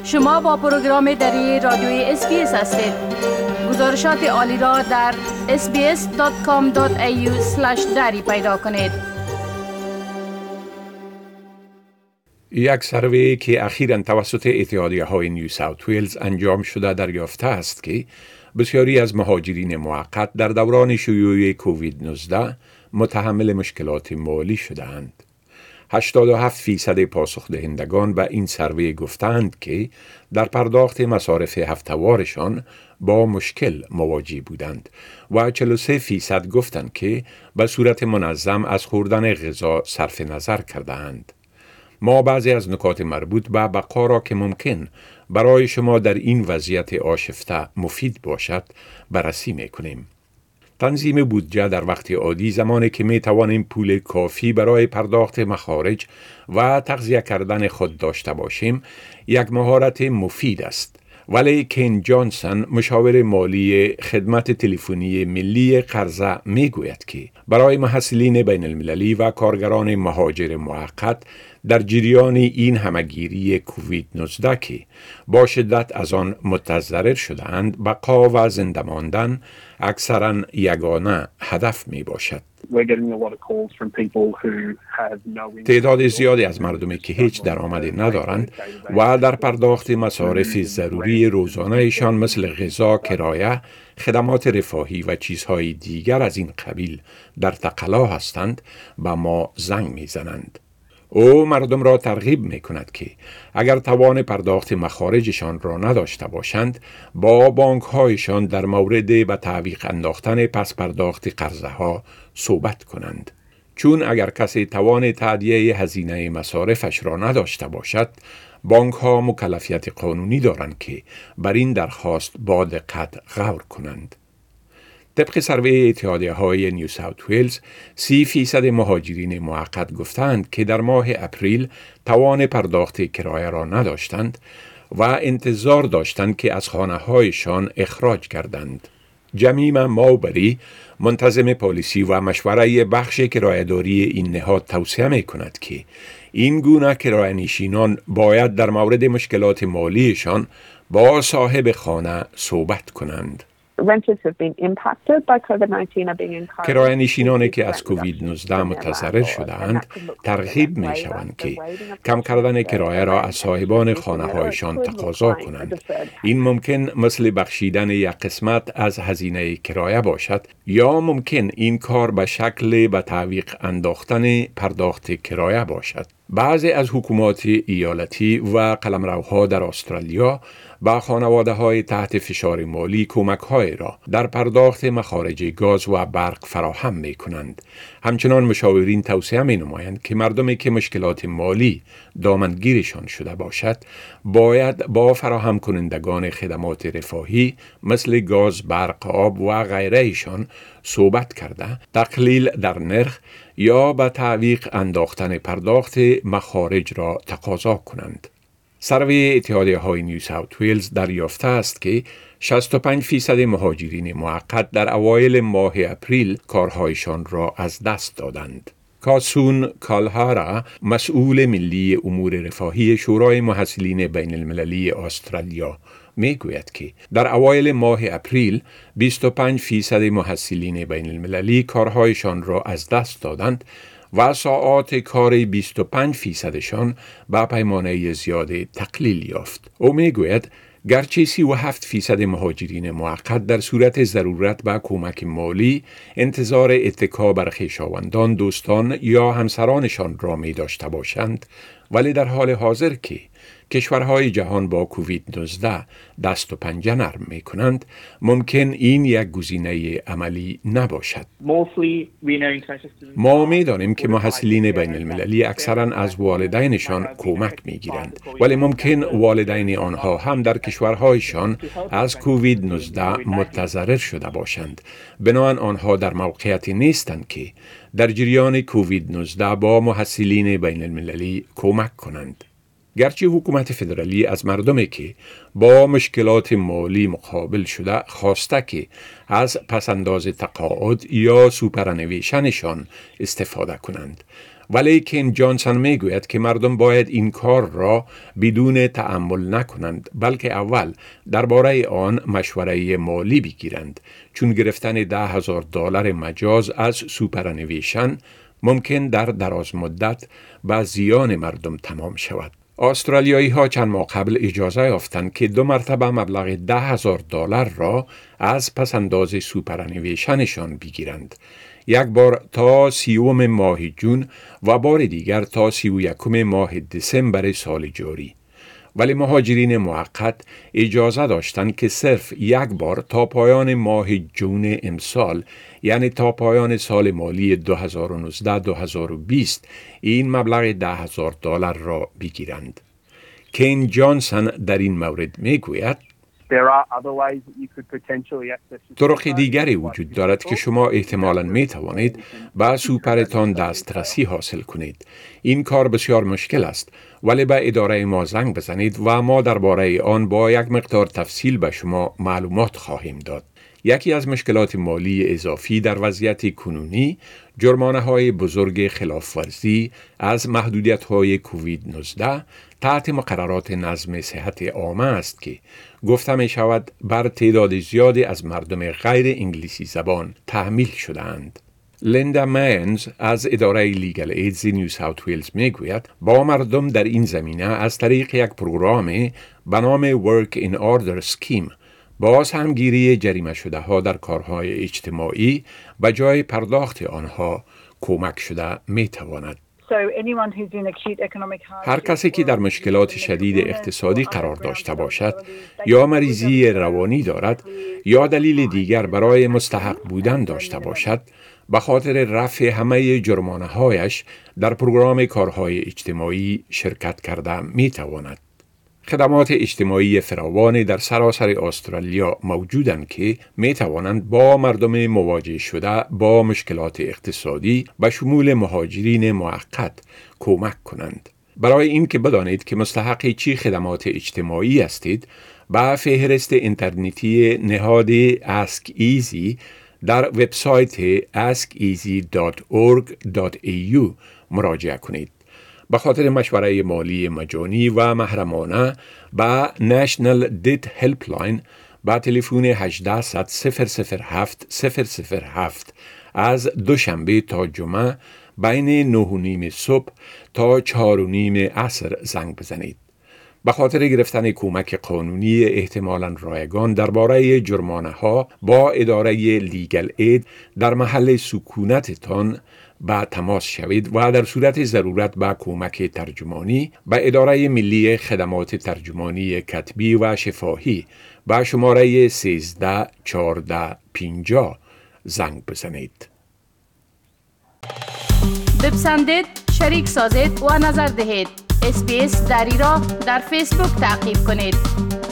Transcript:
شما با پروگرام دری رادیوی SBS هستید. گزارشات عالی را در sbs.com.au/dari پیدا کنید. یک سروی که اخیراً توسط اتحادیه‌های نیو ساوت ویلز انجام شده دریافته است که بسیاری از مهاجرین موقت در دوران شیوع کووید 19 متحمل مشکلات مالی شده‌اند. 87% پاسخ دهندگان به این سروی گفتند که در پرداخت مصارف هفته‌وارشان با مشکل مواجه بودند و 43% گفتند که به صورت منظم از خوردن غذا صرف نظر کردند. ما بعضی از نکات مربوط به بقا را که ممکن برای شما در این وضعیت آشفته مفید باشد بررسی می‌کنیم. تنظیم بودجه در وقت عادی زمانی که می توانیم پول کافی برای پرداخت مخارج و تغذیه کردن خود داشته باشیم یک مهارت مفید است. ولی کین جانسون مشاور مالی خدمت تلفنی ملی قرضه می گوید که برای محصلین بین المللی و کارگران مهاجر موقت در جریان این همگیری کووید 19 که با شدت از آن متضرر شده‌اند بقا و زنده ماندن اکثراً یگانه هدف می باشد. تعداد زیادی از مردمی که هیچ درآمدی ندارند و در پرداخت مصارف ضروری روزانه‌شان مثل غذا، کرایه، خدمات رفاهی و چیزهای دیگر از این قبیل در تقلا هستند به ما زنگ می‌زنند. او مردم را ترغیب می کند که اگر توان پرداخت مخارجشان را نداشته باشند با بانک هایشان در مورد به تعویق انداختن پس پرداخت قرضه ها صحبت کنند. چون اگر کسی توان تأدیه هزینه مصارفش را نداشته باشد بانک ها مکلفیت قانونی دارند که بر این درخواست با دقت غور کنند. طبق سروی اتحادیه‌های نیو ساوت ویلز 30% مهاجرین موقت گفتند که در ماه اپریل توان پرداخت کرایه را نداشتند و انتظار داشتند که از خانه‌هایشان اخراج کردند. جمیمه ماوبری منتظم پالیسی و مشوره بخش کرایه‌داری این نهاد توصیه می‌کند که این گونه کرایه‌نشینان باید در مورد مشکلات مالیشان با صاحب خانه صحبت کنند. کرایه نشینانی که از کووید 19 متضرر شده‌اند ترغیب می شوند که کم کردن کرایه را از صاحبان خانه هایشان تقاضا کنند. این ممکن مثل بخشیدن یک قسمت از هزینه کرایه باشد یا ممکن این کار به شکل به تعویق انداختن پرداخت کرایه باشد. بعضی از حکومات ایالتی و قلمروها در استرالیا با خانواده‌های تحت فشار مالی کمک‌های را در پرداخت مخارج گاز و برق فراهم می‌کنند. همچنان مشاورین توصیه می‌نمایند که مردمی که مشکلات مالی دامنگیرشان شده باشد باید با فراهم کنندگان خدمات رفاهی مثل گاز، برق، آب و غیره‌شان صحبت کرده تقلیل در نرخ یا به تعویق انداختن پرداخت مخارج را تقاضا کنند. سروی اتحادیه‌های نیو ساوت ویلز دریافته است که 65% مهاجرین موقت در اوایل ماه اپریل کارهایشان را از دست دادند. کاسون کالهارا مسئول ملی امور رفاهی شورای محصلین بین المللی استرالیا میگوید که در اوایل ماه اپریل 25% محصلین بین المللی کارهایشان را از دست دادند و ساعات کار 25%شان به پیمانه زیاده تقلیل یافت. او میگوید گرچه 37% مهاجرین موقت در صورت ضرورت به کمک مالی انتظار اتکا بر خویشاوندان، دوستان یا همسرانشان را می داشته باشند، ولی در حال حاضر که کشورهای جهان با کووید 19 دست و پنجه نرم می کنند ممکن این یک گزینه عملی نباشد. ما می دانیم که محصلین بین المللی اکثرا از والدینشان کمک می گیرند ولی ممکن والدین آنها هم در کشورهایشان از کووید 19 متضرر شده باشند. بنابراین آنها در موقعیتی نیستند که در جریان کووید 19 با محصلین بین المللی کمک کنند. گرچه حکومت فدرالی از مردمی که با مشکلات مالی مقابل شده خواسته که از پسنداز تقاعد یا سوپرانویشنشان استفاده کنند ولی کین جانسون میگوید که مردم باید این کار را بدون تأمل نکنند، بلکه اول درباره آن مشوره مالی بگیرند، چون گرفتن $10,000 مجاز از سوپرانویشن ممکن در دراز مدت به زیان مردم تمام شود. استرالیایی ها چند ماه قبل اجازه یافتند که 2 مرتبه مبلغ $10,000 را از پسنداز سوپرانویشنشان بگیرند. یک بار تا 30 ماه جون و بار دیگر تا 31 ماه دسامبر سال جاری. ولی مهاجرین موقت اجازه داشتند که صرف یک بار تا پایان ماه جون امسال، یعنی تا پایان سال مالی 2019-2020 این مبلغ $10,000 را بگیرند. کین جانسون در این مورد میگوید طرق دیگری وجود دارد که شما احتمالاً می توانید به سوپرتان دسترسی حاصل کنید. این کار بسیار مشکل است، ولی به اداره ما زنگ بزنید و ما درباره آن با یک مقدار تفصیل به شما معلومات خواهیم داد. یکی از مشکلات مالی اضافی در وضعیت کنونی جرمانه های بزرگ خلافورزی از محدودیت های کووید 19 تحت مقررات نظم صحت عامه است که گفته می شود بر تعداد زیادی از مردم غیر انگلیسی زبان تحمیل شده‌اند. لیندا ماینز از اداره لیگل ایدز نیو ساوت ویلز می گوید با مردم در این زمینه از طریق یک پروگرام به نام Work in Order Scheme باز همگیری جریمه شده ها در کارهای اجتماعی و جای پرداخت آنها کمک شده می تواند. هر کسی که در مشکلات شدید اقتصادی قرار داشته باشد یا مریضی روانی دارد یا دلیل دیگر برای مستحق بودن داشته باشد، به خاطر رفع همه جرمانه هایش در پروگرام کارهای اجتماعی شرکت کرده می تواند. خدمات اجتماعی فراوان در سراسر استرالیا موجودند که می توانند با مردم مواجه شده با مشکلات اقتصادی به شمول مهاجرین موقت کمک کنند. برای این که بدانید که مستحق چی خدمات اجتماعی هستید، به فهرست اینترنتی نهاد Ask Easy در وبسایت askeasy.org.au مراجعه کنید. به خاطر مشوره مالی مجانی و محرمانه به National Debt Helpline با تلفن 1800 007 007 از دوشنبه تا جمعه بین 9:30 صبح تا 4:30 عصر زنگ بزنید. به خاطر گرفتن کمک قانونی احتمالاً رایگان درباره جرمانه ها با اداره لیگل اید در محل سکونتتان با تماس شوید و در صورت ضرورت با کمک ترجمانی به اداره ملی خدمات ترجمانی کتبی و شفاهی با شماره 131450 زنگ بزنید. بپسندید، شریک سازید و نظر دهید. SBS دری را در فیسبوک تعقیب کنید.